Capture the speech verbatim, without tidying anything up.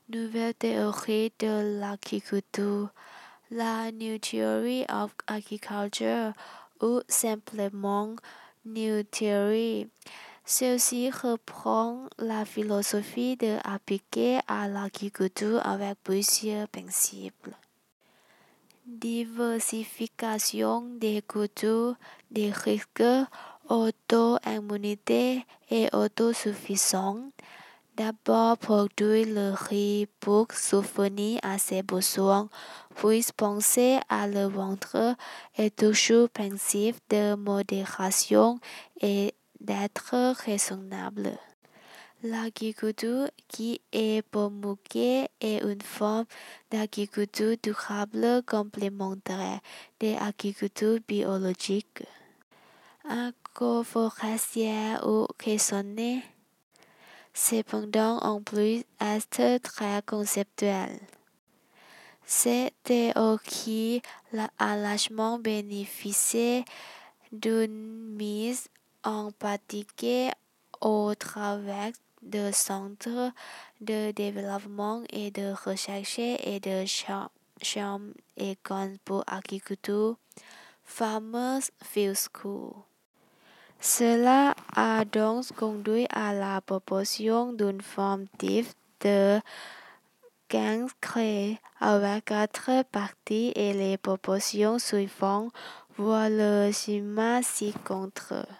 Nouvelle théorie de l'agriculture, la New Theory of Agriculture ou simplement New Theory. Celle-ci reprend la philosophie de appliquée à l'agriculture avec plusieurs principes. Diversification des cultures, des risques, auto-immunité et autosuffisance. D'abord, produire le riz pour subvenir à ses besoins, puis penser à le vendre est toujours principe de modération et d'être raisonnable. L'agriculture qui est promulguée est une forme d'agriculture durable complémentaire de l'agriculture biologique. Agroforestière ou raisonnée. Cependant, on peut être très conceptuel. Cette théorie a largement bénéficié d'une mise en pratique au travers de centres de développement et de recherche et de chambres écoles pour agriculture, Farmers Field School. Cela a donc conduit à la proposition d'une forme type de gang créée avec quatre parties et les propositions suivantes voient le schéma ci-contre.